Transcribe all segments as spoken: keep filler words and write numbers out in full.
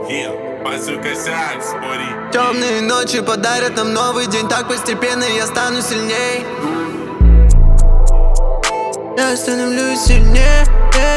Темные ночи подарят нам новый день. Так постепенно я стану сильней. Я становлюсь сильней.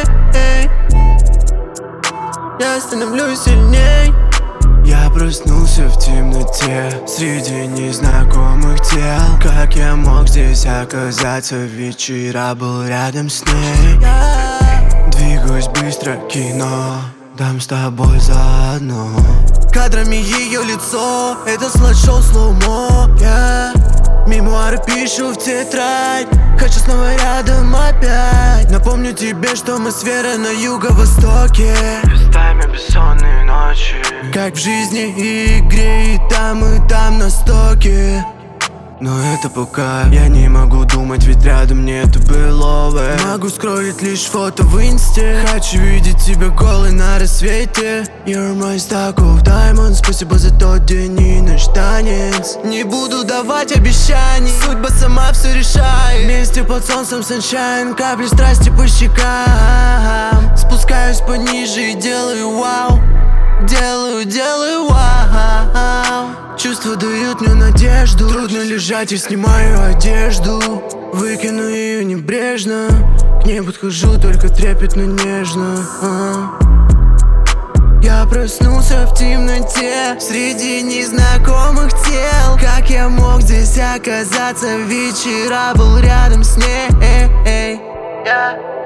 Я становлюсь сильней. Я проснулся в темноте среди незнакомых тел. Как я мог здесь оказаться? Вечера был рядом с ней. Двигаюсь быстро, кино дам с тобой заодно. Кадрами ее лицо, это слайд-шоу слоумо. Я мемуары пишу в тетрадь. Хочу снова рядом опять. Напомню тебе, что мы с Верой на юго-востоке. Местами бессонные ночи, как в жизни и игре, и там, и там на стоке. но это пока я не могу думать, ведь рядом нету былого. Могу скроллить лишь фото в инсте. Хочу видеть тебя голой на рассвете. You're my stack of diamonds. Спасибо за тот день и наш танец. Не буду давать обещаний, судьба сама все решает. Вместе под солнцем sunshine, капли страсти по щекам. Спускаюсь пониже и делаю вау. Делаю, делаю вау. Чувства дают мне надежду. Трудно лежать, и снимаю одежду. Выкину ее небрежно. К ней подхожу только трепетно, нежно. а. Я проснулся в темноте среди незнакомых тел. Как я мог здесь оказаться? Вечера был рядом с ней. Yeah.